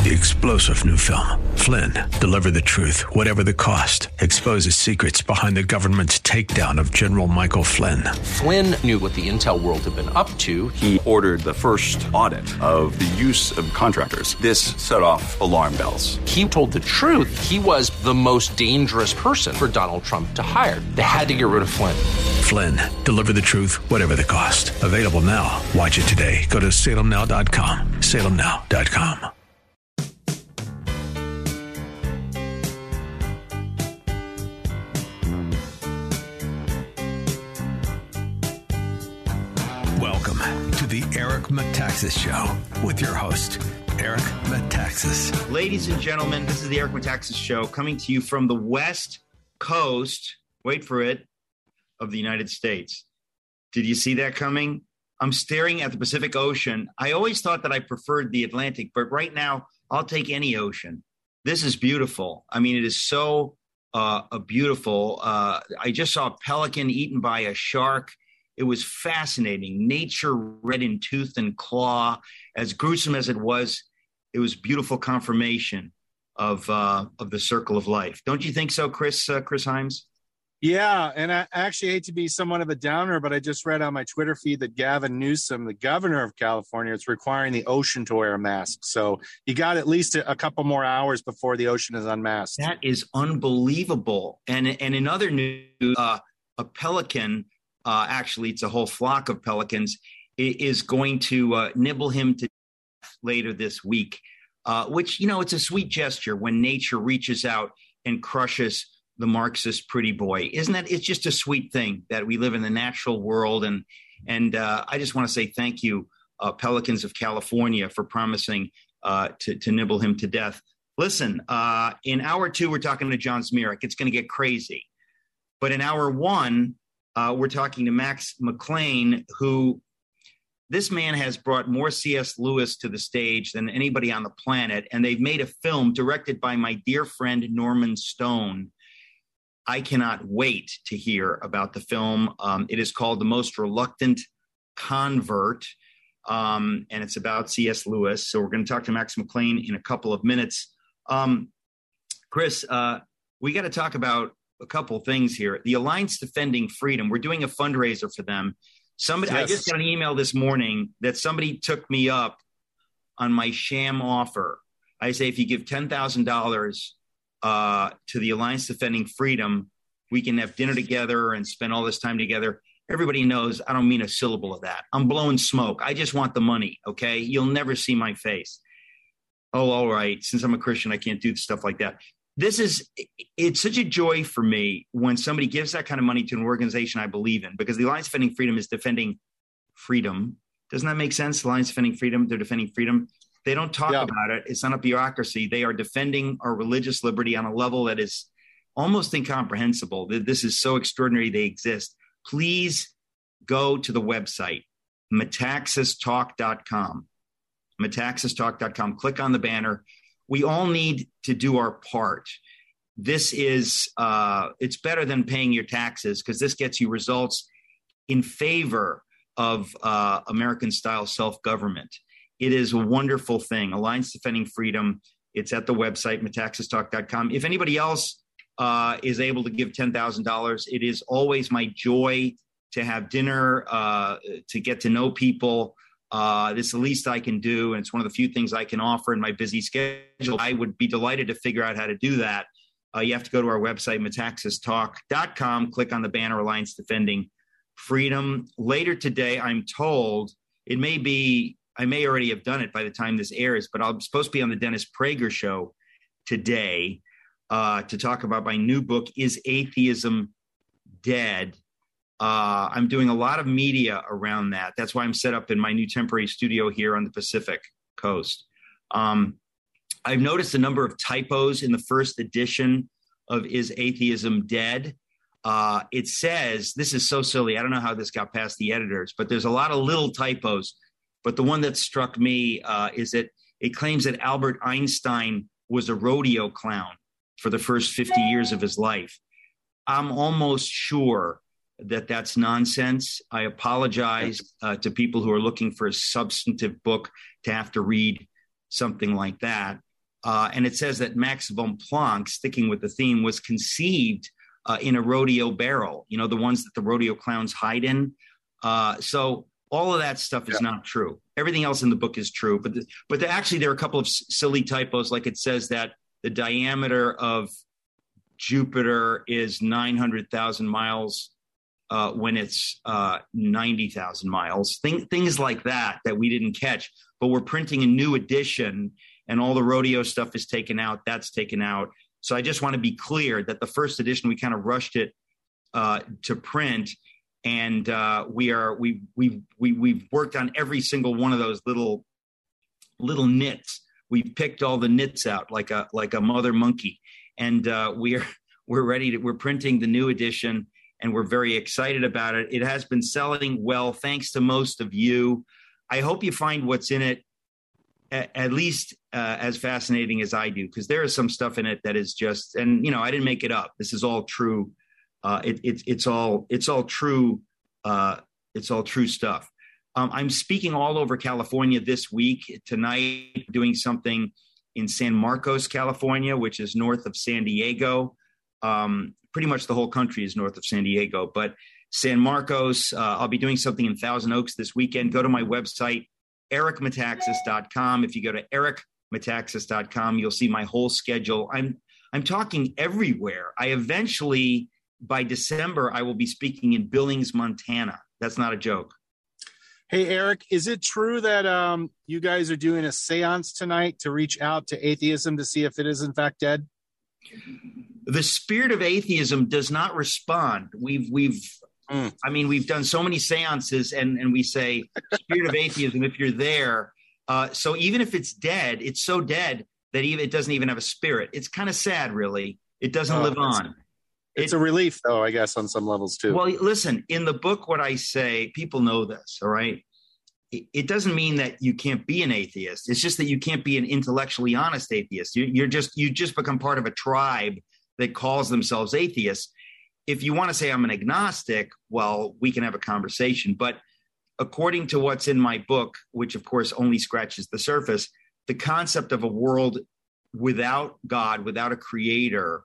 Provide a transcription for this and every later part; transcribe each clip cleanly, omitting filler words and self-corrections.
the explosive new film, Flynn, Deliver the Truth, Whatever the Cost, exposes secrets behind the government's takedown of General Michael Flynn. Flynn knew what the intel world had been up to. He ordered the first audit of the use of contractors. This set off alarm bells. He told the truth. He was the most dangerous person for Donald Trump to hire. They had to get rid of Flynn. Flynn, Deliver the Truth, Whatever the Cost. Available now. Watch it today. Go to salemnow.com. salemnow.com. Welcome to the Eric Metaxas Show with your host, Eric Metaxas. Ladies and gentlemen, this is the Eric Metaxas Show coming to you from the West Coast, wait for it, of the United States. Did you see that coming? I'm staring at the Pacific Ocean. I always thought that I preferred the Atlantic, but right now I'll take any ocean. This is beautiful. I mean, it is so beautiful. I just saw a pelican eaten by a shark. It was fascinating. Nature red in tooth and claw. As gruesome as it was beautiful confirmation of the circle of life. Don't you think so, Chris Himes? Yeah, and I actually hate to be somewhat of a downer, but I just read on my Twitter feed that Gavin Newsom, the governor of California, is requiring the ocean to wear a mask. So you got at least a couple more hours before the ocean is unmasked. That is unbelievable. And in other news, a pelican, actually it's a whole flock of pelicans, is going to nibble him to death later this week, which, it's a sweet gesture when nature reaches out and crushes the Marxist pretty boy. Isn't that? It's just a sweet thing that we live in the natural world. And I just want to say thank you, Pelicans of California, for promising to nibble him to death. Listen, in hour 2, we're talking to John Zmirak. It's going to get crazy. But in hour 1, we're talking to Max McLean, who this man has brought more C.S. Lewis to the stage than anybody on the planet. And they've made a film directed by my dear friend, Norman Stone. I cannot wait to hear about the film. It is called The Most Reluctant Convert, and it's about C.S. Lewis. So we're going to talk to Max McLean in a couple of minutes. Chris, we got to talk about a couple of things here. The Alliance Defending Freedom, we're doing a fundraiser for them. Yes. I just got an email this morning that somebody took me up on my sham offer. I say, if you give $10,000 to the Alliance Defending Freedom, we can have dinner together and spend all this time together. Everybody knows I don't mean a syllable of that. I'm blowing smoke. I just want the money, okay? You'll never see my face. Oh, all right. Since I'm a Christian, I can't do stuff like that. It's such a joy for me when somebody gives that kind of money to an organization I believe in, because the Alliance Defending Freedom is defending freedom. Doesn't that make sense? Alliance Defending Freedom, they're defending freedom. They don't talk about it. It's not a bureaucracy. They are defending our religious liberty on a level that is almost incomprehensible. This is so extraordinary they exist. Please go to the website, metaxastalk.com. Metaxastalk.com. Click on the banner. We all need to do our part. This is, it's better than paying your taxes, because this gets you results in favor of American-style self-government. It is a wonderful thing. Alliance Defending Freedom. It's at the website, metaxastalk.com. If anybody else is able to give $10,000, it is always my joy to have dinner, to get to know people. This is the least I can do, and it's one of the few things I can offer in my busy schedule. I would be delighted to figure out how to do that. You have to go to our website, metaxastalk.com, click on the banner, Alliance Defending Freedom. Later today, I'm told, I may already have done it by the time this airs, but I'm supposed to be on the Dennis Prager show today to talk about my new book, Is Atheism Dead? I'm doing a lot of media around that. That's why I'm set up in my new temporary studio here on the Pacific Coast. I've noticed a number of typos in the first edition of Is Atheism Dead? It says, this is so silly, I don't know how this got past the editors, but there's a lot of little typos. But the one that struck me is that it claims that Albert Einstein was a rodeo clown for the first 50 years of his life. I'm almost sure that that's nonsense. I apologize to people who are looking for a substantive book to have to read something like that. And it says that Max von Planck, sticking with the theme, was conceived in a rodeo barrel, you know, the ones that the rodeo clowns hide in. So all of that stuff is not true. Everything else in the book is true. But actually, there are a couple of silly typos, like it says that the diameter of Jupiter is 900,000 miles when it's 90,000 miles. Things like that we didn't catch. But we're printing a new edition, and all the rodeo stuff is taken out. That's taken out. So I just want to be clear that the first edition, we kind of rushed it to print, and we've worked on every single one of those little nits. We've picked all the nits out like a mother monkey, and we're ready to. We're printing the new edition, and we're very excited about it. It has been selling well, thanks to most of you. I hope you find what's in it at least as fascinating as I do, because there is some stuff in it that is just, and I didn't make it up. This is all true. It's all true. It's all true stuff. I'm speaking all over California this week. Tonight, doing something in San Marcos, California, which is north of San Diego. Pretty much the whole country is north of San Diego, but San Marcos, I'll be doing something in Thousand Oaks this weekend. Go to my website, ericmetaxas.com. If you go to ericmetaxas.com, you'll see my whole schedule. I'm talking everywhere. I eventually, by December, I will be speaking in Billings, Montana. That's not a joke. Hey, Eric, is it true that you guys are doing a seance tonight to reach out to atheism to see if it is in fact dead? The spirit of atheism does not respond. We've done so many seances, and we say, spirit of atheism, if you're there. So even if it's dead, it's so dead that it doesn't even have a spirit. It's kind of sad, really. It doesn't live on. It's a relief, though, I guess, on some levels, too. Well, listen, in the book, what I say, people know this, all right? It doesn't mean that you can't be an atheist. It's just that you can't be an intellectually honest atheist. You just become part of a tribe that calls themselves atheists. If you want to say I'm an agnostic, well, we can have a conversation. But according to what's in my book, which of course only scratches the surface, the concept of a world without God, without a creator,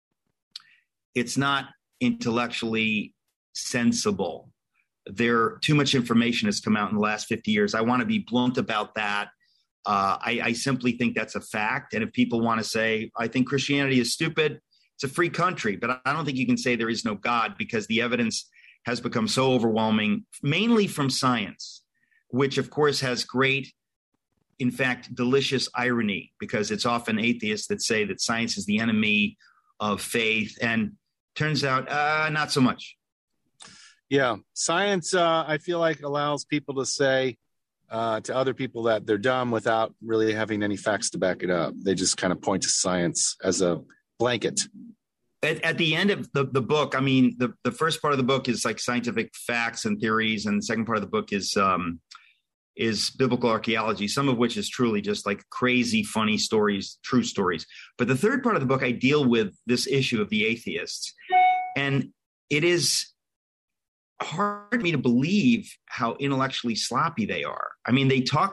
it's not intellectually sensible. Too much information has come out in the last 50 years. I want to be blunt about that. I simply think that's a fact. And if people want to say, I think Christianity is stupid, it's a free country. But I don't think you can say there is no God, because the evidence has become so overwhelming, mainly from science, which of course has great, in fact, delicious irony, because it's often atheists that say that science is the enemy of faith. And turns out not so much. Yeah. Science, I feel like, allows people to say to other people that they're dumb without really having any facts to back it up. They just kind of point to science as a blanket. At the end of the book, I mean, the first part of the book is like scientific facts and theories, and the second part of the book is biblical archaeology, some of which is truly just like crazy, funny stories, true stories. But the third part of the book, I deal with this issue of the atheists. And it is hard for me to believe how intellectually sloppy they are. I mean,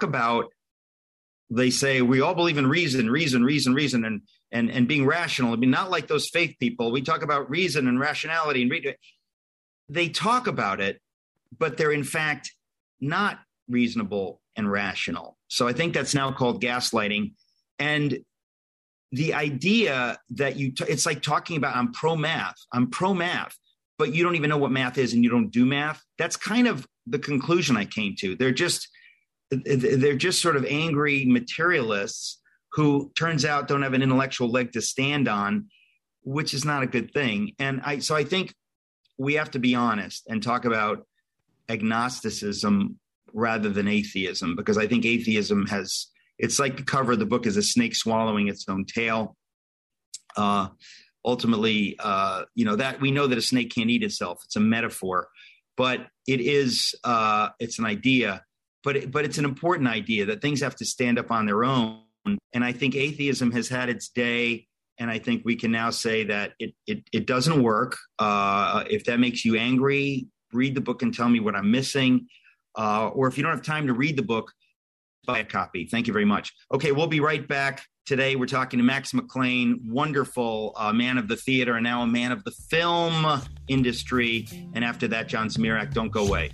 they say, we all believe in reason, and being rational. I mean, not like those faith people. We talk about reason and rationality, and they talk about it, but they're in fact not reasonable and rational. So I think that's now called gaslighting. And the idea that it's like talking about, I'm pro math, but you don't even know what math is and you don't do math. That's kind of the conclusion I came to. They're just sort of angry materialists who, turns out, don't have an intellectual leg to stand on, which is not a good thing. And I think we have to be honest and talk about agnosticism rather than atheism, because I think atheism it's like the cover of the book is a snake swallowing its own tail. Ultimately, that we know that a snake can't eat itself. It's a metaphor, but it's an idea, but it's an important idea that things have to stand up on their own. And I think atheism has had its day, and I think we can now say that it doesn't work. If that makes you angry, read the book and tell me what I'm missing. Or if you don't have time to read the book, buy a copy. Thank you very much. Okay, we'll be right back. Today, we're talking to Max McLean, wonderful man of the theater and now a man of the film industry. And after that, John Zmirak. Don't go away.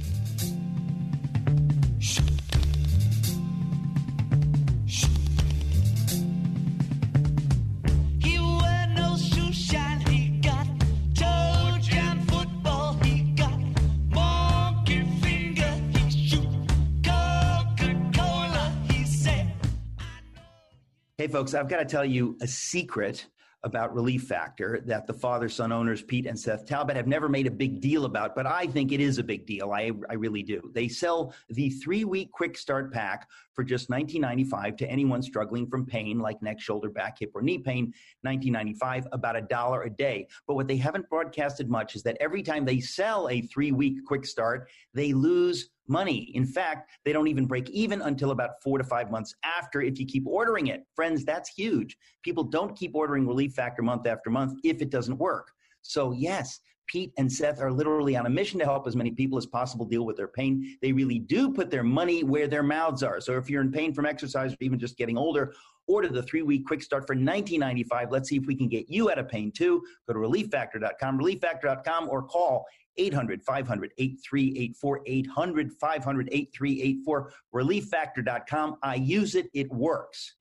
Hey, folks, I've got to tell you a secret about Relief Factor that the father-son owners, Pete and Seth Talbot, have never made a big deal about, but I think it is a big deal. I really do. They sell the 3-week quick start pack for just $19.95 to anyone struggling from pain like neck, shoulder, back, hip, or knee pain, $19.95, about $1 a day. But what they haven't broadcasted much is that every time they sell a 3-week quick start, they lose money. In fact, they don't even break even until about 4 to 5 months after if you keep ordering it. Friends, that's huge. People don't keep ordering Relief Factor month after month if it doesn't work. So yes, Pete and Seth are literally on a mission to help as many people as possible deal with their pain. They really do put their money where their mouths are. So if you're in pain from exercise or even just getting older, order the 3-week quick start for $19.95. Let's see if we can get you out of pain too. Go to relieffactor.com, relieffactor.com, or call 800-500-8384, 800-500-8384, relieffactor.com. I use it. It works.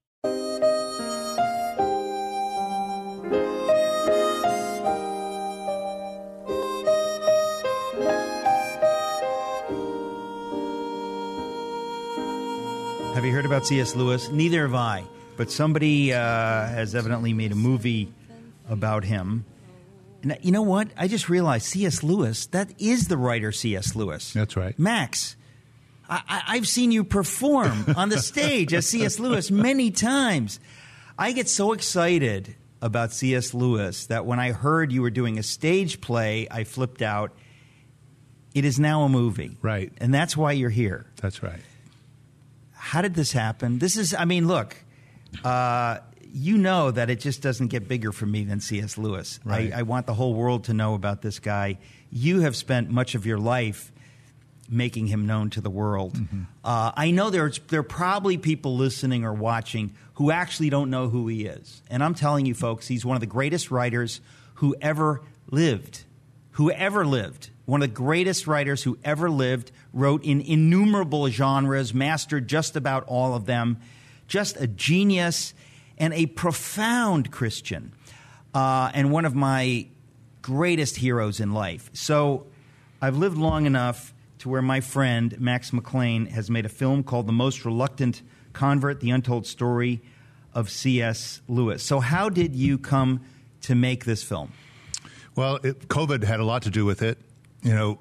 Have you heard about C.S. Lewis? Neither have I, but somebody has evidently made a movie about him. And you know what? I just realized C.S. Lewis, that is the writer C.S. Lewis. That's right. Max, I've seen you perform on the stage as C.S. Lewis many times. I get so excited about C.S. Lewis that when I heard you were doing a stage play, I flipped out. It is now a movie. Right. And that's why you're here. That's right. How did this happen? This is, I mean, look, you know that it just doesn't get bigger for me than C.S. Lewis. Right. I want the whole world to know about this guy. You have spent much of your life making him known to the world. Mm-hmm. I know there are probably people listening or watching who actually don't know who he is. And I'm telling you, folks, he's one of the greatest writers who ever lived. One of the greatest writers who ever lived, wrote in innumerable genres, mastered just about all of them. Just a genius and a profound Christian, and one of my greatest heroes in life. So I've lived long enough to where my friend Max McLean has made a film called The Most Reluctant Convert, The Untold Story of C.S. Lewis. So how did you come to make this film? Well, COVID had a lot to do with it. You know,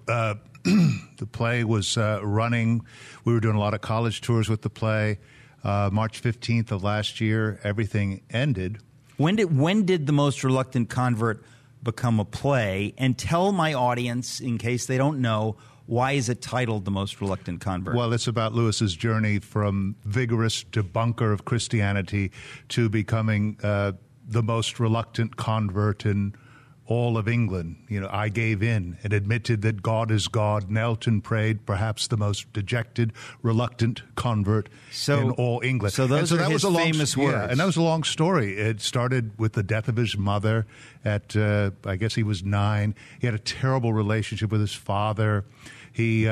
the play was running. We were doing a lot of college tours with the play. March 15th of last year, everything ended. When did The Most Reluctant Convert become a play? And tell my audience, in case they don't know, why is it titled The Most Reluctant Convert? Well, it's about Lewis's journey from vigorous debunker of Christianity to becoming the most reluctant convert in all of England. You know, I gave in and admitted that God is God, knelt and prayed, perhaps the most dejected, reluctant convert in all England. So those are his famous words. Yeah, and that was a long story. It started with the death of his mother at, I guess he was 9. He had a terrible relationship with his father. He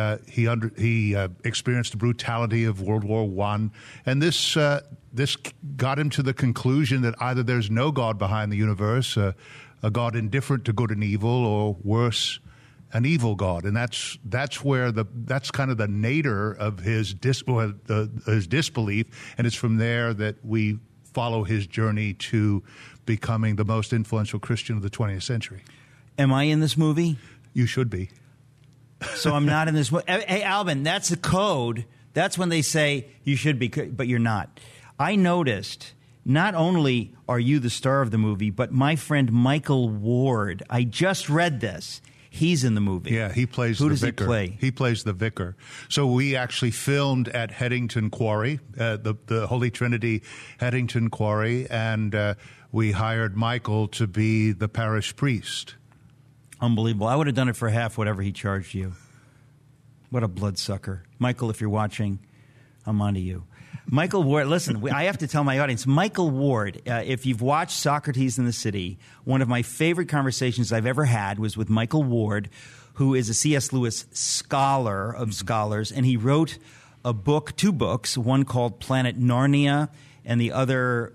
experienced the brutality of World War I, and this got him to the conclusion that either there's no God behind the universe, a God indifferent to good and evil, or worse, an evil God. And that's where that's kind of the nadir of his disbelief, and it's from there that we follow his journey to becoming the most influential Christian of the 20th century. Am I in this movie? You should be. So I'm not in this movie. Hey, Alvin, that's the code. That's when they say you should be, but you're not. I noticed not only are you the star of the movie, but my friend Michael Ward, I just read this. He's in the movie. Yeah, he plays Who the does vicar. He play? He plays the vicar. So we actually filmed at Headington Quarry, the Holy Trinity Headington Quarry, and we hired Michael to be the parish priest. Unbelievable. I would have done it for half whatever he charged you. What a bloodsucker. Michael, if you're watching, I'm onto you. Michael Ward, listen, I have to tell my audience, Michael Ward, if you've watched Socrates in the City, one of my favorite conversations I've ever had was with Michael Ward, who is a C.S. Lewis scholar of scholars, and he wrote two books, one called Planet Narnia and the other,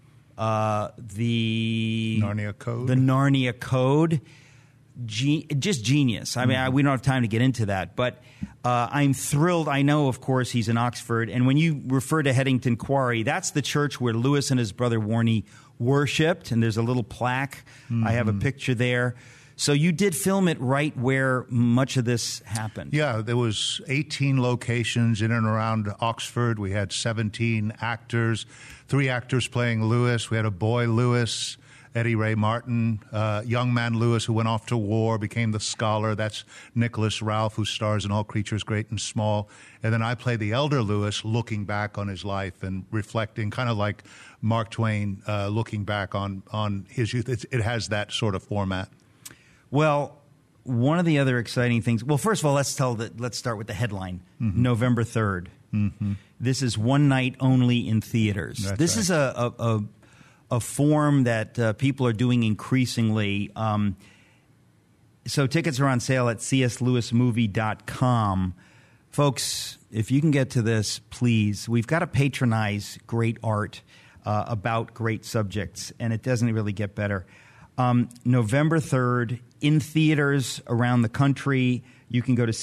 the Narnia Code. The Narnia Code. Just genius. I mean, we don't have time to get into that, but I'm thrilled. I know, of course, he's in Oxford, and when you refer to Headington Quarry, that's the church where Lewis and his brother Warnie worshipped, and there's a little plaque. I have a picture there. So you did film it right where much of this happened. Yeah, there was 18 locations in and around Oxford. We had 17 actors, 3 actors playing Lewis. We had a boy Lewis, Eddie Ray Martin, young man Lewis, who went off to war, became the scholar. That's Nicholas Ralph, who stars in All Creatures Great and Small. And then I play the elder Lewis, looking back on his life and reflecting, kind of like Mark Twain looking back on his youth. It has that sort of format. Well, one of the other exciting things. Well, first of all, let's start with the headline. November 3rd. This is one night only in theaters. This is a form that people are doing increasingly. So tickets are on sale at cslewismovie.com. Folks, if you can get to this, please. We've got to patronize great art about great subjects, and it doesn't really get better. November 3rd, in theaters around the country. You can go to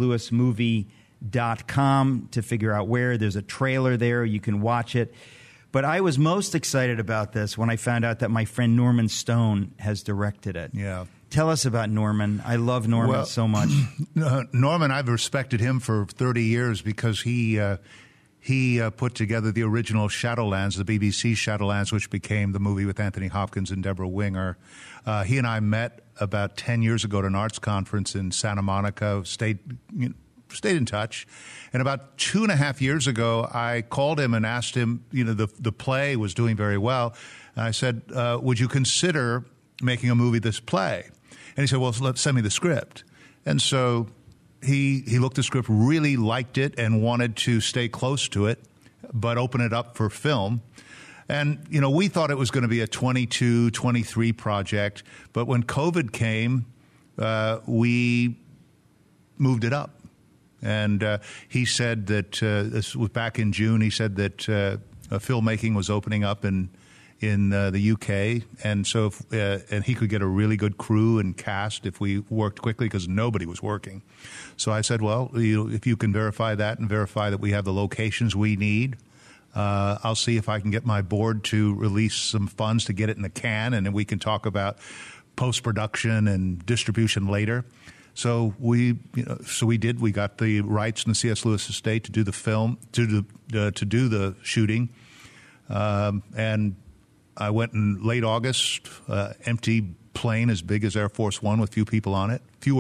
cslewismovie.com to figure out where. There's a trailer there. You can watch it. But I was most excited about this when I found out that my friend Norman Stone has directed it. Yeah. Tell us about Norman. I love Norman so much. Norman, I've respected him for 30 years because he put together the original Shadowlands, the BBC Shadowlands, which became the movie with Anthony Hopkins and Deborah Winger. He and I met about 10 years ago at an arts conference in Santa Monica, stayed in touch. And about 2.5 years ago, I called him and asked him, the play was doing very well. And I said, would you consider making a movie this play? And he said, well, send me the script. And so he looked at the script, really liked it, and wanted to stay close to it, but open it up for film. And, we thought it was going to be a 22, 23 project. But when COVID came, we moved it up. And he said that, this was back in June, he said that filmmaking was opening up in the UK. And so and he could get a really good crew and cast if we worked quickly, because nobody was working. So I said, well, if you can verify that and verify that we have the locations we need, I'll see if I can get my board to release some funds to get it in the can, and then we can talk about post-production and distribution later. So we did. We got the rights in the C.S. Lewis estate to do the film, to do the shooting, and I went in late August, empty plane as big as Air Force One with fewer people on it,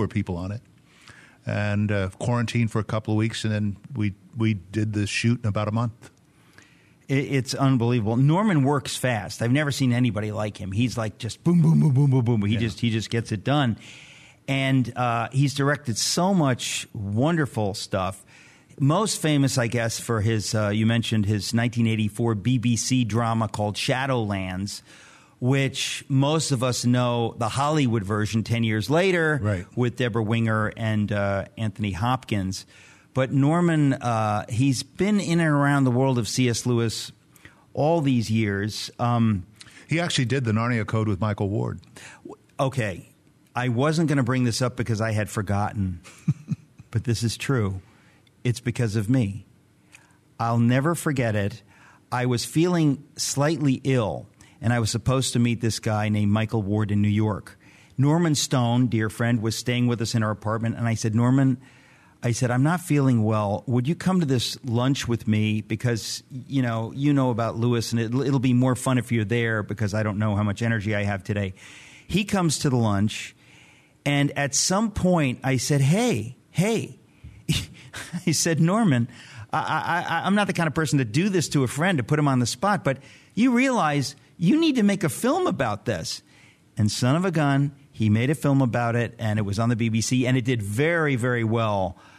and quarantined for a couple of weeks, and then we did the shoot in about a month. It's unbelievable. Norman works fast. I've never seen anybody like him. He's like just boom, boom, boom, boom, boom, boom. He just gets it done. And he's directed so much wonderful stuff. Most famous, I guess, for his, you mentioned his 1984 BBC drama called Shadowlands, which most of us know the Hollywood version 10 years later, right, with Deborah Winger and Anthony Hopkins. But Norman, he's been in and around the world of C.S. Lewis all these years. He actually did the Narnia Code with Michael Ward. Okay. I wasn't going to bring this up because I had forgotten, but this is true. It's because of me. I'll never forget it. I was feeling slightly ill, and I was supposed to meet this guy named Michael Ward in New York. Norman Stone, dear friend, was staying with us in our apartment, and I said, Norman, I'm not feeling well. Would you come to this lunch with me? Because, you know about Lewis, and it'll be more fun if you're there, because I don't know how much energy I have today. He comes to the lunch. And at some point, I said, hey, I said, Norman, I'm not the kind of person to do this to a friend, to put him on the spot, but you realize you need to make a film about this. And son of a gun, he made a film about it, and it was on the BBC, and it did very, very well.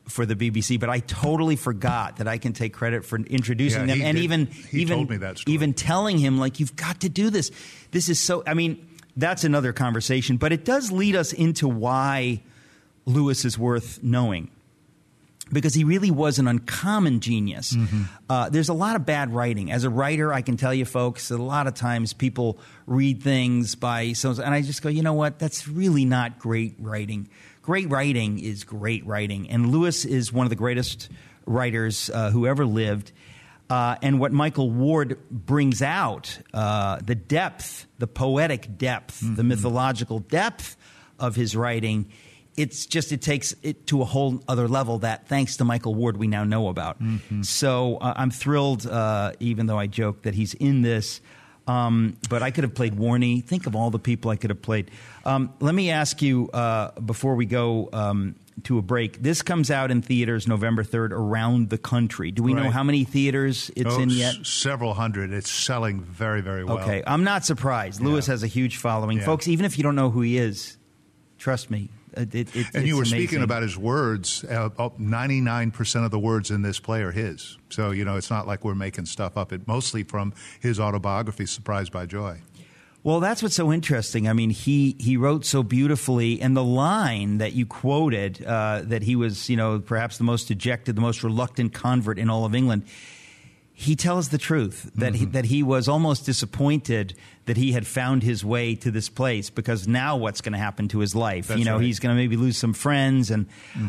for the BBC, but I totally forgot that I can take credit for introducing them, and he told me that story. even telling him, like, you've got to do this. This is so. I mean, that's another conversation, but it does lead us into why Lewis is worth knowing, because he really was an uncommon genius. There's a lot of bad writing. As a writer, I can tell you, folks, that a lot of times people read things by and I just go, you know what? That's really not great writing. Great writing is great writing. And Lewis is one of the greatest writers who ever lived. And what Michael Ward brings out, the depth, the poetic depth, the mythological depth of his writing, it takes it to a whole other level that, thanks to Michael Ward, we now know about. So I'm thrilled, even though I joke that he's in this. But I could have played Warney. Think of all the people I could have played. Let me ask you, before we go to a break, this comes out in theaters November 3rd around the country. Do we know how many theaters it's in yet? Several hundred. It's selling very, very well. Okay. I'm not surprised. Lewis has a huge following. Folks, even if you don't know who he is, trust me. And you were amazing. speaking about his words. 99% of the words in this play are his. So, it's not like we're making stuff up. It mostly from his autobiography, Surprised by Joy. Well, that's what's so interesting. I mean, he wrote so beautifully. And the line that you quoted, that he was, perhaps the most dejected, the most reluctant convert in all of England, he tells the truth, that he was almost disappointed that he had found his way to this place, because now what's going to happen to his life? That's right. He's going to maybe lose some friends, and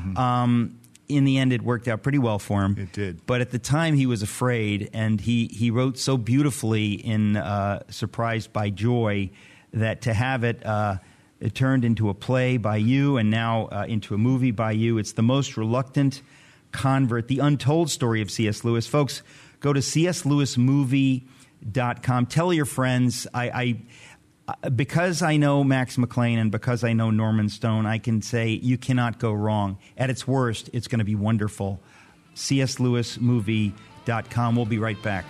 in the end it worked out pretty well for him. It did. But at the time he was afraid, and he wrote so beautifully in Surprised by Joy that to have it turned into a play by you and now into a movie by you, it's the most reluctant convert, the untold story of C.S. Lewis. Folks, go to cslewismovie.com. Tell your friends. Because I know Max McLean and because I know Norman Stone, I can say you cannot go wrong. At its worst, it's going to be wonderful. cslewismovie.com. We'll be right back.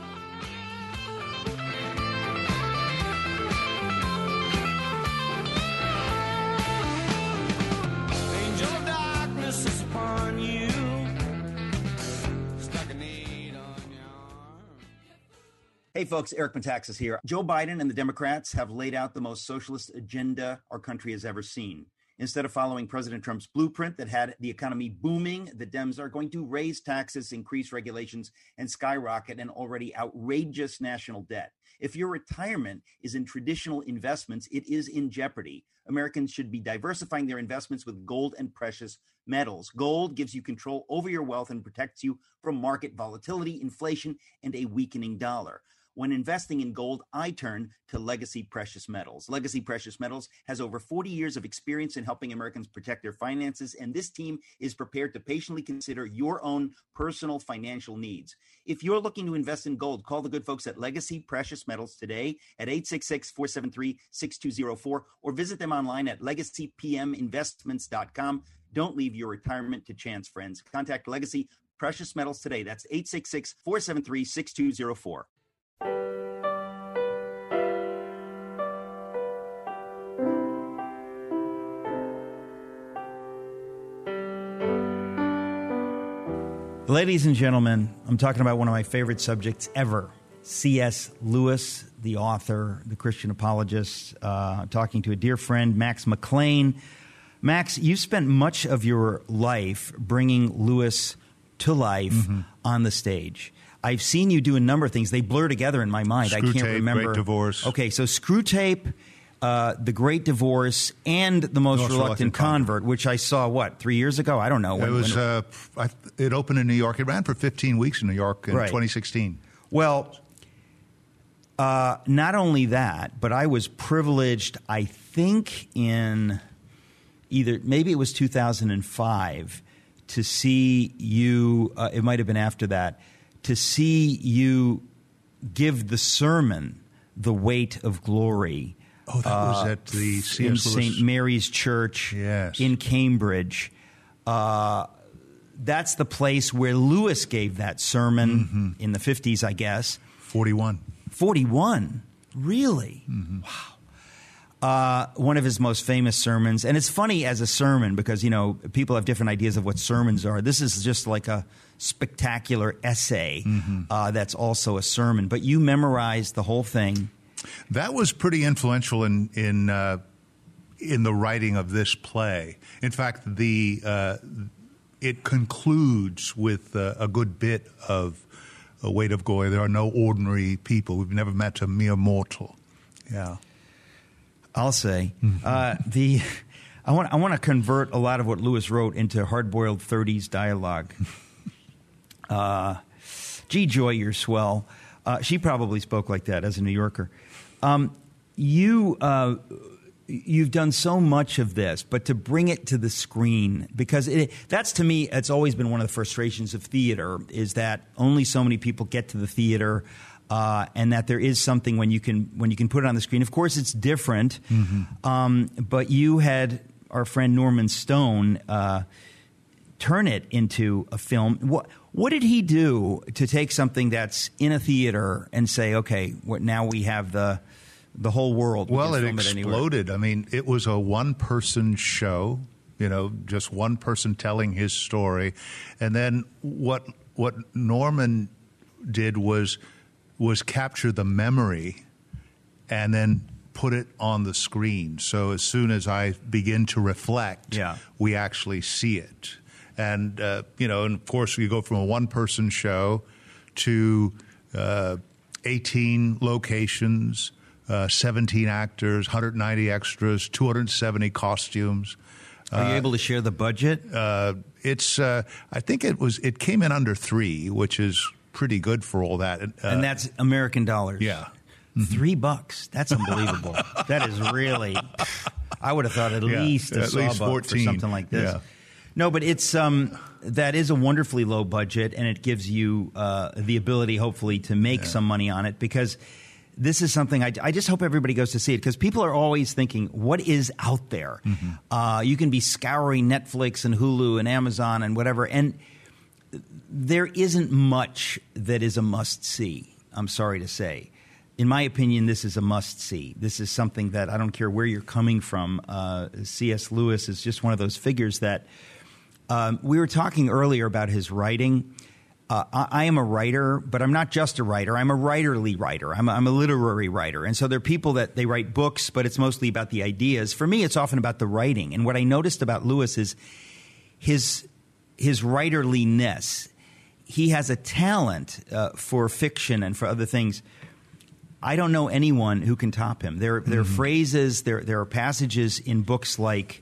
Hey folks, Eric Metaxas here. Joe Biden and the Democrats have laid out the most socialist agenda our country has ever seen. Instead of following President Trump's blueprint that had the economy booming, the Dems are going to raise taxes, increase regulations, and skyrocket an already outrageous national debt. If your retirement is in traditional investments, it is in jeopardy. Americans should be diversifying their investments with gold and precious metals. Gold gives you control over your wealth and protects you from market volatility, inflation, and a weakening dollar. When investing in gold, I turn to Legacy Precious Metals. Legacy Precious Metals has over 40 years of experience in helping Americans protect their finances, and this team is prepared to patiently consider your own personal financial needs. If you're looking to invest in gold, call the good folks at Legacy Precious Metals today at 866-473-6204 or visit them online at legacypminvestments.com. Don't leave your retirement to chance, friends. Contact Legacy Precious Metals today. That's 866-473-6204. Ladies and gentlemen, I'm talking about one of my favorite subjects ever, C.S. Lewis, the author, the Christian apologist. I'm talking to a dear friend, Max McLean. Max, you've spent much of your life bringing Lewis to life on the stage. I've seen you do a number of things. They blur together in my mind. I can't remember. Great Divorce. Okay, so Screwtape, The Great Divorce, and The Most Reluctant Convert, which I saw, 3 years ago? I don't know. It opened in New York. It ran for 15 weeks in New York in 2016. Well, not only that, but I was privileged, I think in maybe it was 2005, to see you, it might have been after that, to see you give the sermon, The Weight of Glory. Oh, that was at the in St. Mary's Church in Cambridge. That's the place where Lewis gave that sermon in the 50s, I guess. 41. 41? Really? One of his most famous sermons, and it's funny as a sermon because, you know, people have different ideas of what sermons are. This is just like a spectacular essay that's also a sermon. But you memorized the whole thing. That was pretty influential in the writing of this play. In fact, it concludes with a good bit of A Weight of Glory. There are no ordinary people. We've never met a mere mortal. Yeah. I'll say. I want to convert a lot of what Lewis wrote into hard-boiled 30s dialogue. Gee, Joy, you're swell. She probably spoke like that as a New Yorker. You've done so much of this, but to bring it to the screen, because that's, to me, it's always been one of the frustrations of theater, is that only so many people get to the theater, and that there is something when you can put it on the screen. Of course, it's different, but you had our friend Norman Stone turn it into a film. What did he do to take something that's in a theater and say, okay, now we have the whole world? Well, it exploded. I mean, it was a one-person show, just one person telling his story. And then what Norman did was capture the memory and then put it on the screen. So as soon as I begin to reflect, we actually see it. And, and of course, you go from a one-person show to 18 locations, 17 actors, 190 extras, 270 costumes. Are you able to share the budget? I think it came in under $3, which is pretty good for all that. And that's American dollars. Yeah. $3. That's unbelievable. That is really, I would have thought at least a sawbuck 14 for something like this. Yeah. No, but it's that is a wonderfully low budget, and it gives you the ability, hopefully, to make some money on it, because this is something I just hope everybody goes to see it, because people are always thinking, what is out there? You can be scouring Netflix and Hulu and Amazon and whatever, and there isn't much that is a must-see, I'm sorry to say. In my opinion, this is a must-see. This is something that I don't care where you're coming from. C.S. Lewis is just one of those figures that we were talking earlier about his writing. I am a writer, but I'm not just a writer. I'm a writerly writer. I'm a literary writer. And so there are people that they write books, but it's mostly about the ideas. For me, it's often about the writing. And what I noticed about Lewis is his writerliness. He has a talent for fiction and for other things. I don't know anyone who can top him. There are phrases, there are passages in books like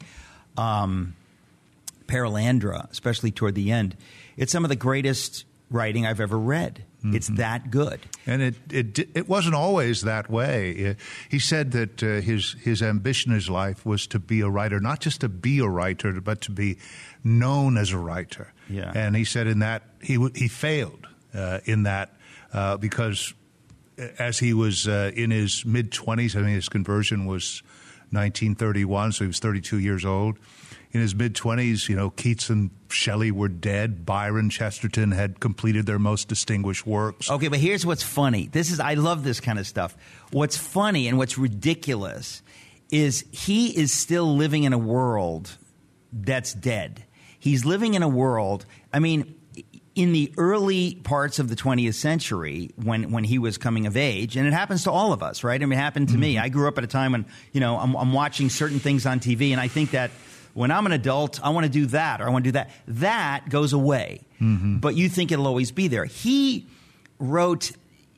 Perelandra, especially toward the end. It's some of the greatest writing I've ever read. It's that good. And it wasn't always that way. He said that his ambition in his life was to be a writer, not just to be a writer, but to be known as a writer. Yeah. And he said in that he failed in that because as he was in his mid-20s, I mean, his conversion was 1931, so he was 32 years old. In his mid-20s, Keats and Shelley were dead. Byron, Chesterton had completed their most distinguished works. Okay, but here's what's funny. I love this kind of stuff. What's funny and what's ridiculous is he is still living in a world that's dead. He's living in a world, I mean, in the early parts of the 20th century, when he was coming of age, and it happens to all of us, right? I mean, it happened to me. I grew up at a time when, I'm watching certain things on TV, and I think that when I'm an adult, I want to do that, or I want to do that. That goes away. But you think it'll always be there. He wrote,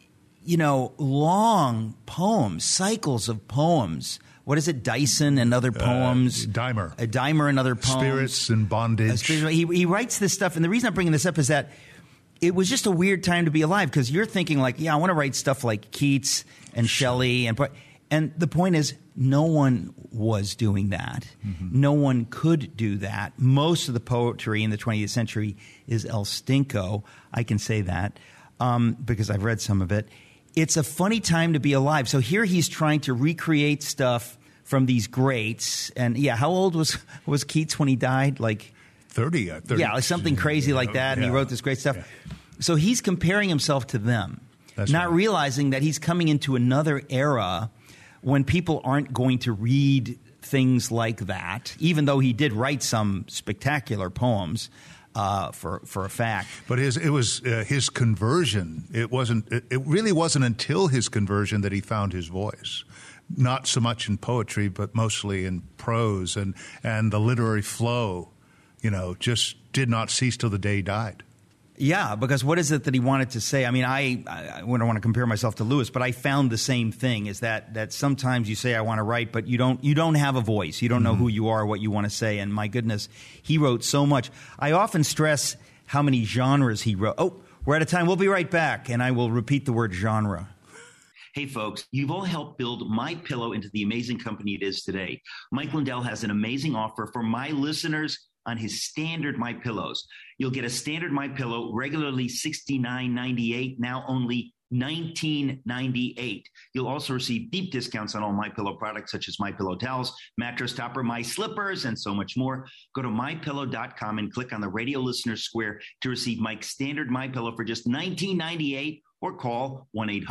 long poems, cycles of poems. What is it? Dyson and other poems. Dahmer. Dahmer and other poems. Spirits and Bondage. He writes this stuff, and the reason I'm bringing this up is that it was just a weird time to be alive, because you're thinking like, I want to write stuff like Keats and Shelley. And the point is, no one was doing that. No one could do that. Most of the poetry in the 20th century is El Stinko. I can say that because I've read some of it. It's a funny time to be alive. So here he's trying to recreate stuff from these greats. And how old was Keats when he died? Like 30. Yeah, like something crazy like that. And he wrote this great stuff. Yeah. So he's comparing himself to them, realizing that he's coming into another era when people aren't going to read things like that, even though he did write some spectacular poems for a fact. But it was his conversion. It really wasn't until his conversion that he found his voice. Not so much in poetry, but mostly in prose, and the literary flow, just did not cease till the day he died. Yeah, because what is it that he wanted to say? I mean, I don't want to compare myself to Lewis, but I found the same thing, is that sometimes you say I want to write, but you don't have a voice. You don't know who you are, what you want to say. And my goodness, he wrote so much. I often stress how many genres he wrote. Oh, we're out of time. We'll be right back, and I will repeat the word genre. Hey, folks, you've all helped build MyPillow into the amazing company it is today. Mike Lindell has an amazing offer for my listeners on his standard MyPillows. You'll get a standard MyPillow, regularly $69.98, now only $19.98. You'll also receive deep discounts on all MyPillow products, such as MyPillow towels, mattress topper, My Slippers, and so much more. Go to MyPillow.com and click on the Radio Listener Square to receive Mike's standard MyPillow for just $19.98, or call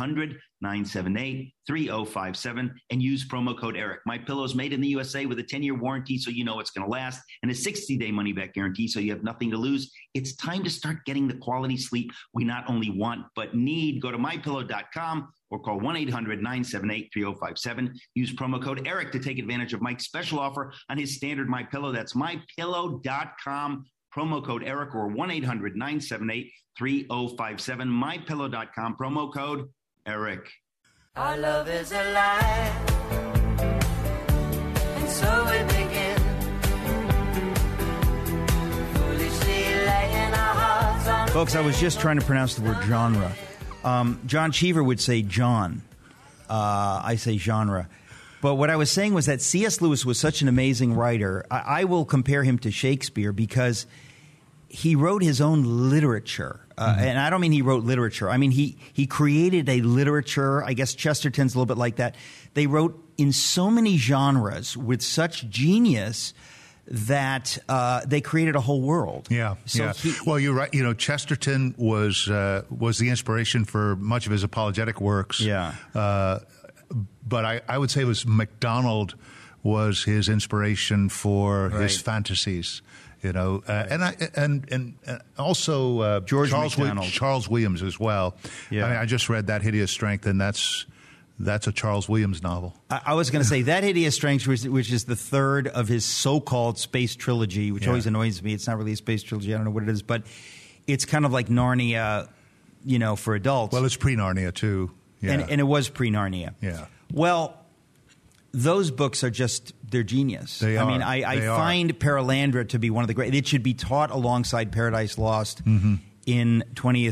1-800-978-3057 and use promo code ERIC. MyPillow is made in the USA with a 10-year warranty, so you know it's going to last, and a 60-day money-back guarantee, so you have nothing to lose. It's time to start getting the quality sleep we not only want but need. Go to MyPillow.com or call 1-800-978-3057. Use promo code ERIC to take advantage of Mike's special offer on his standard MyPillow. That's MyPillow.com. Promo code ERIC, or 1-800-978-3057. MyPillow.com, promo code ERIC. Our love is alive, and so we begin. Foolishly laying our hearts on. Folks, I was just trying to pronounce the word genre. John Cheever would say John. I say genre. But what I was saying was that C.S. Lewis was such an amazing writer. I will compare him to Shakespeare because he wrote his own literature. And I don't mean he wrote literature. I mean, he created a literature. I guess Chesterton's a little bit like that. They wrote in so many genres with such genius that they created a whole world. Yeah. Well, you're right. Chesterton was the inspiration for much of his apologetic works. Yeah. But I would say it was MacDonald was his inspiration for his fantasies, and also Charles Williams as well. Yeah. I just read That Hideous Strength, and that's a Charles Williams novel. I was going to say That Hideous Strength, which is the third of his so-called space trilogy, which always annoys me. It's not really a space trilogy. I don't know what it is, but it's kind of like Narnia, for adults. Well, it's pre-Narnia too. Yeah. And it was pre-Narnia. Yeah. Well, those books are they're genius. They are. I mean, I find Perelandra to be one of the great. It should be taught alongside Paradise Lost in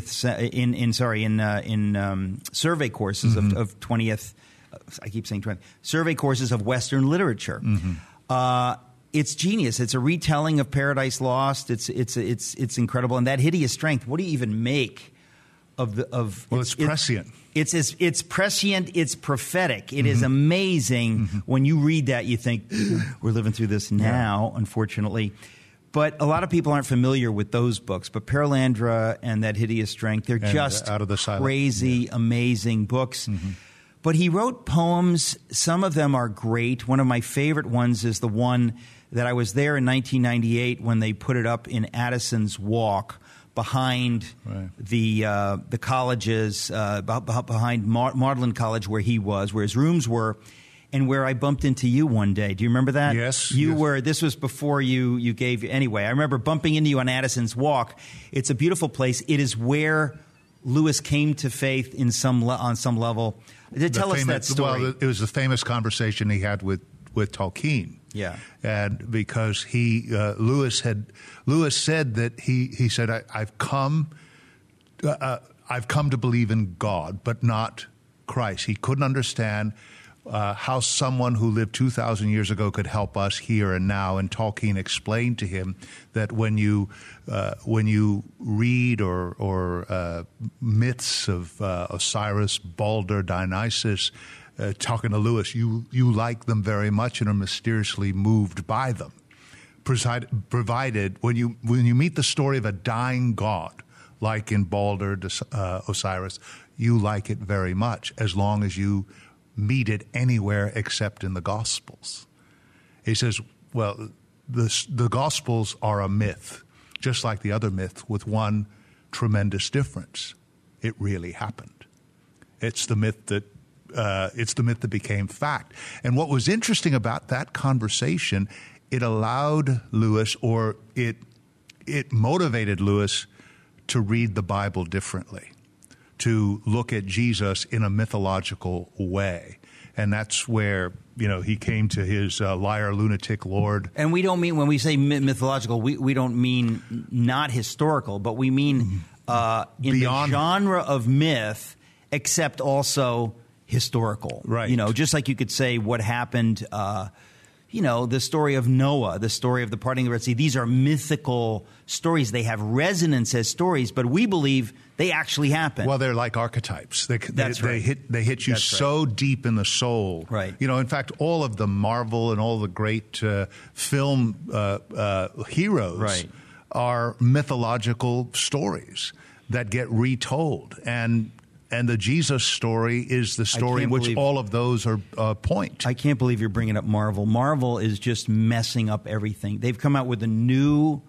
survey courses of 20th. I keep saying 20th survey courses of Western literature. It's genius. It's a retelling of Paradise Lost. It's incredible. And That Hideous Strength. What do you even make of? It's prescient. It's prescient. It's prophetic. It is amazing. When you read that, you think, we're living through this now, unfortunately. But a lot of people aren't familiar with those books. But Perelandra and That Hideous Strength, they're just Out of the Silent. Crazy, amazing books. But he wrote poems. Some of them are great. One of my favorite ones is the one that I was there in 1998 when they put it up in Addison's Walk, behind the colleges, behind Magdalen College where he was, where his rooms were, and where I bumped into you one day. Do you remember that? Yes. You were. This was before you gave. Anyway, I remember bumping into you on Addison's Walk. It's a beautiful place. It is where Lewis came to faith on some level. Tell us that story. Well, it was the famous conversation he had with Tolkien. Yeah. And because Lewis said that he said, I've come to believe in God, but not Christ. He couldn't understand how someone who lived 2,000 years ago could help us here and now. And Tolkien explained to him that when you read or myths of Osiris, Balder, Dionysus, talking to Lewis, you like them very much and are mysteriously moved by them. Provided when you meet the story of a dying god, like in Balder, Osiris, you like it very much, as long as you meet it anywhere except in the Gospels. He says, well, the Gospels are a myth, just like the other myth, with one tremendous difference. It really happened. It's the myth that became fact. And what was interesting about that conversation, it allowed Lewis, or it motivated Lewis to read the Bible differently, to look at Jesus in a mythological way. And that's where, he came to his liar, lunatic Lord. And we don't mean, when we say mythological, we don't mean not historical, but we mean in the genre of myth, except also historical. Right. Just like you could say what happened, the story of Noah, the story of the parting of the Red Sea. These are mythical stories. They have resonance as stories, but we believe they actually happen. Well, they're like archetypes. That's right. They hit you so deep in the soul. Right. In fact, all of the Marvel and all the great film heroes are mythological stories that get retold. And the Jesus story is the story in which all of those are point. I can't believe you're bringing up Marvel. Marvel is just messing up everything. They've come out with a new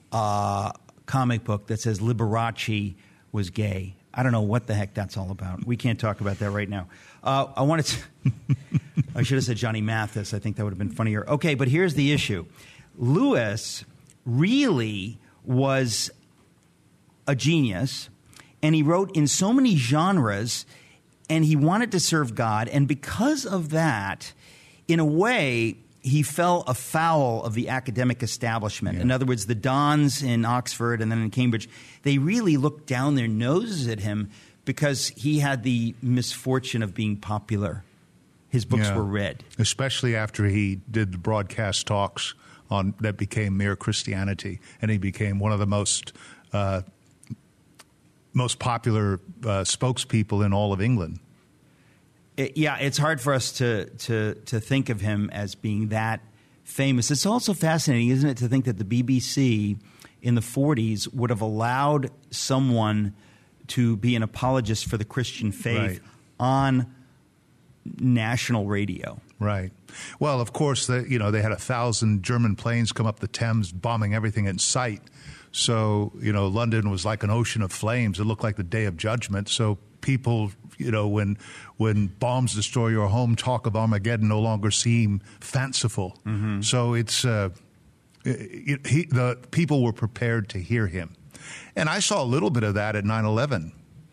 comic book that says Liberace was gay. I don't know what the heck that's all about. We can't talk about that right now. I wanted to I should have said Johnny Mathis. I think that would have been funnier. Okay, but here's the issue. Lewis really was a genius, and he wrote in so many genres, and he wanted to serve God. And because of that, in a way, he fell afoul of the academic establishment. Yeah. In other words, the dons in Oxford and then in Cambridge, they really looked down their noses at him because he had the misfortune of being popular. His books were read. Especially after he did the broadcast talks that became Mere Christianity, and he became one of the most popular spokespeople in all of England. It's hard for us to think of him as being that famous. It's also fascinating, isn't it, to think that the BBC in the 40s would have allowed someone to be an apologist for the Christian faith on national radio. Right. Well, of course, they had 1,000 German planes come up the Thames, bombing everything in sight. So, London was like an ocean of flames. It looked like the Day of Judgment. So people, when bombs destroy your home, talk of Armageddon no longer seem fanciful. Mm-hmm. So it's the people were prepared to hear him. And I saw a little bit of that at 9/11.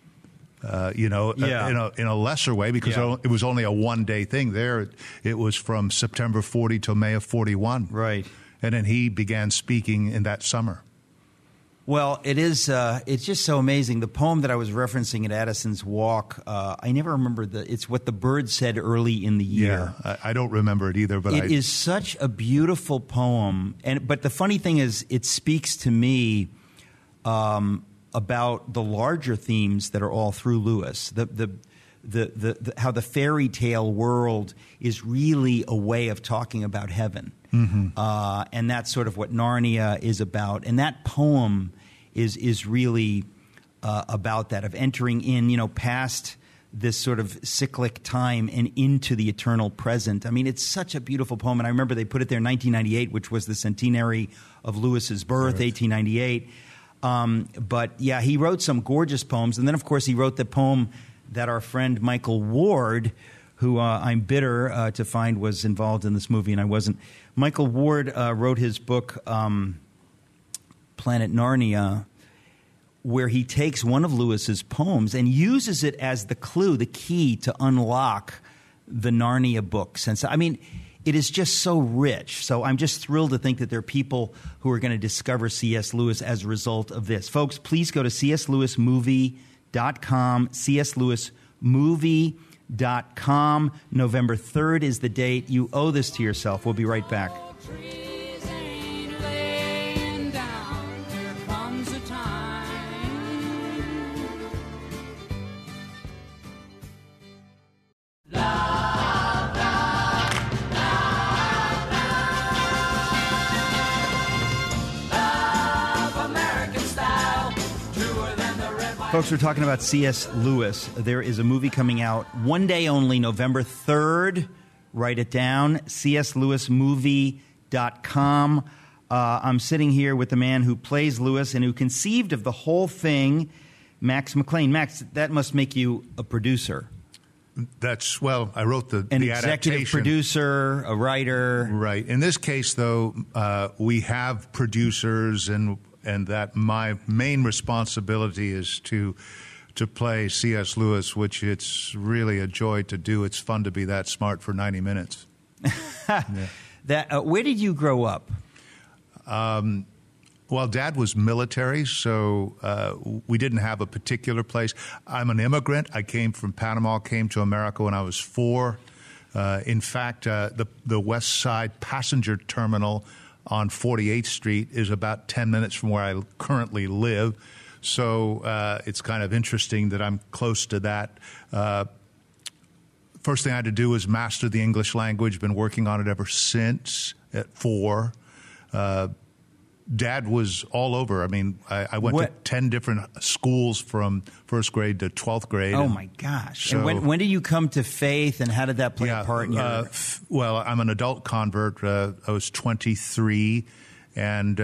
In a lesser way, because it was only a one-day thing. There, it was from September 40 to May of 41. Right. And then he began speaking in that summer. Well, it is. It's just so amazing. The poem that I was referencing at Addison's Walk, I never remember it's what the bird said early in the year. Yeah, I don't remember it either. But it is such a beautiful poem. But the funny thing is, it speaks to me about the larger themes that are all through Lewis. How the fairy tale world is really a way of talking about heaven. Mm-hmm. And that's sort of what Narnia is about. And that poem is really about that, of entering in, past this sort of cyclic time and into the eternal present. I mean, it's such a beautiful poem. And I remember they put it there in 1998, which was the centenary of Lewis's birth, 1898. But yeah, he wrote some gorgeous poems. And then, of course, he wrote the poem that our friend Michael Ward, who I'm bitter to find was involved in this movie, and I wasn't. Michael Ward wrote his book, Planet Narnia, where he takes one of Lewis's poems and uses it as the clue, the key to unlock the Narnia books. And so, I mean, it is just so rich. So I'm just thrilled to think that there are people who are going to discover C.S. Lewis as a result of this. Folks, please go to cslewismovie.com, cslewismovie.com. November 3rd is the date. You owe this to yourself. We'll be right back. Folks, we're talking about C.S. Lewis. There is a movie coming out one day only, November 3rd. Write it down, cslewismovie.com. I'm sitting here with the man who plays Lewis and who conceived of the whole thing, Max McLean. Max, that must make you a producer. Well, I wrote the executive adaptation. Producer, a writer. Right. In this case, though, we have producers, and that my main responsibility is to play C.S. Lewis, which it's really a joy to do. It's fun to be that smart for 90 minutes. Yeah. Where did you grow up? Well, Dad was military, so we didn't have a particular place. I'm an immigrant. I came from Panama, came to America when I was 4. In fact, the West Side passenger terminal on 48th Street is about 10 minutes from where I currently live. So it's kind of interesting that I'm close to that. First thing I had to do was master the English language. Been working on it ever since at 4. Dad was all over. I mean, I went to 10 different schools from first grade to 12th grade. Oh, my gosh. So, and when did you come to faith, and how did that play a part in your... Well, I'm an adult convert. I was 23, and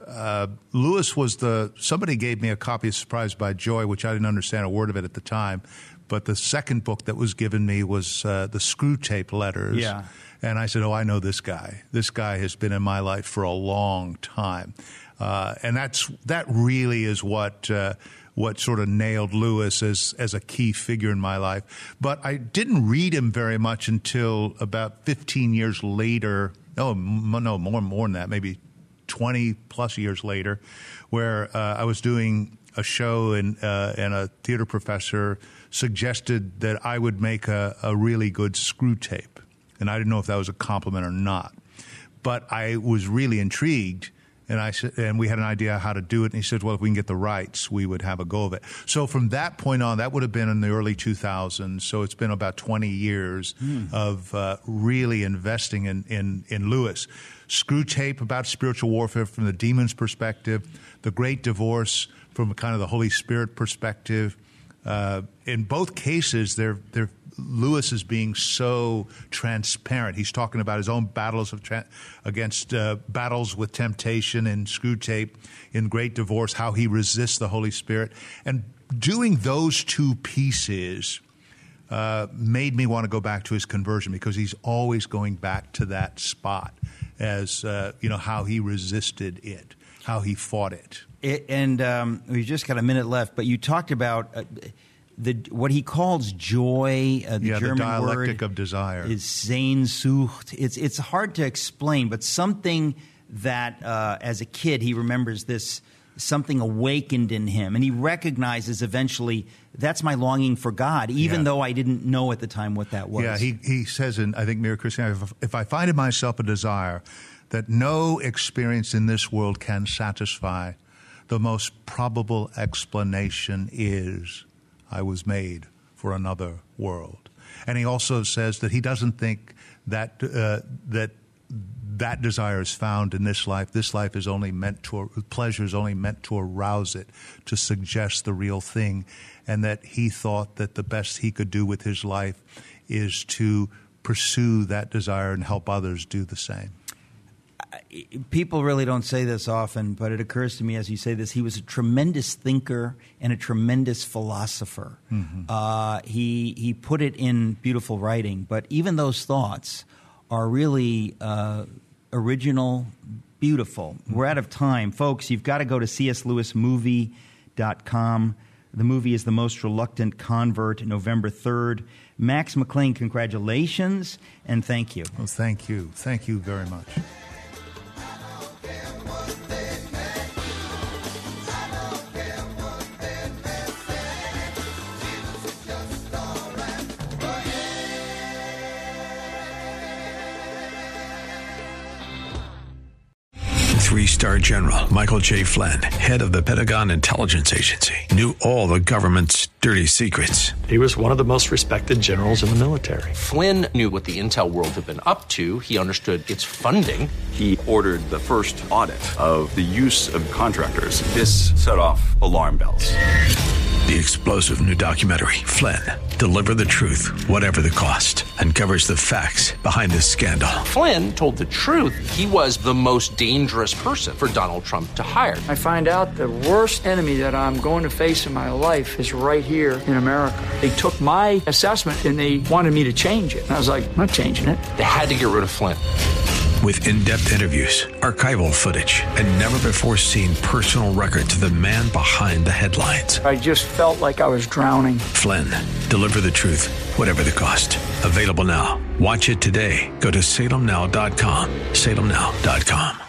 Lewis was somebody gave me a copy of Surprised by Joy, which I didn't understand a word of it at the time, but the second book that was given me was the Screwtape Letters. Yeah. And I said, I know this guy. This guy has been in my life for a long time. And that really is what sort of nailed Lewis as a key figure in my life. But I didn't read him very much until about 15 years later. No, more than that, maybe 20-plus years later, where I was doing a show and a theater professor suggested that I would make a really good Screwtape. And I didn't know if that was a compliment or not. But I was really intrigued, and I said, and we had an idea how to do it. And he said, well, if we can get the rights, we would have a go of it. So from that point on, that would have been in the early 2000s. So it's been about 20 years of really investing in Lewis. Screwtape, about spiritual warfare from the demon's perspective. The Great Divorce from kind of the Holy Spirit perspective. In both cases, Lewis is being so transparent. He's talking about his own battles against battles with temptation in Screwtape, in Great Divorce, how he resists the Holy Spirit. And doing those two pieces made me want to go back to his conversion, because he's always going back to that spot as, how he resisted it, how he fought it. We've just got a minute left, but you talked about... what he calls joy, the German dialectic word of desire is Sehnsucht. It's hard to explain, but something that as a kid he remembers something awakened in him, and he recognizes eventually that's my longing for God, even though I didn't know at the time what that was. Yeah, he says in, I think, Mere Christianity, if I find in myself a desire that no experience in this world can satisfy, the most probable explanation is I was made for another world. And he also says that he doesn't think that that desire is found in this life. This life is only pleasure is only meant to arouse it, to suggest the real thing. And that he thought that the best he could do with his life is to pursue that desire and help others do the same. People really don't say this often, but it occurs to me as you say this, he was a tremendous thinker and a tremendous philosopher. Mm-hmm. He put it in beautiful writing, but even those thoughts are really original, beautiful. Mm-hmm. We're out of time. Folks, you've got to go to cslewismovie.com. The movie is The Most Reluctant Convert, November 3rd. Max McLean, congratulations, and thank you. Well, thank you. Thank you very much. Three-star General Michael J. Flynn, head of the Pentagon Intelligence Agency, knew all the government's dirty secrets. He was one of the most respected generals in the military. Flynn knew what the intel world had been up to. He understood its funding. He ordered the first audit of the use of contractors. This set off alarm bells. The explosive new documentary, Flynn, Deliver the Truth, Whatever the Cost, uncovers the facts behind this scandal. Flynn told the truth. He was the most dangerous person for Donald Trump to hire. I find out the worst enemy that I'm going to face in my life is right here in America. They took my assessment and they wanted me to change it. And I was like, I'm not changing it. They had to get rid of Flynn. With in-depth interviews, archival footage, and never-before-seen personal records of the man behind the headlines. I just felt like I was drowning. Flynn, Deliver the Truth, Whatever the Cost. Available now. Watch it today. Go to salemnow.com. salemnow.com.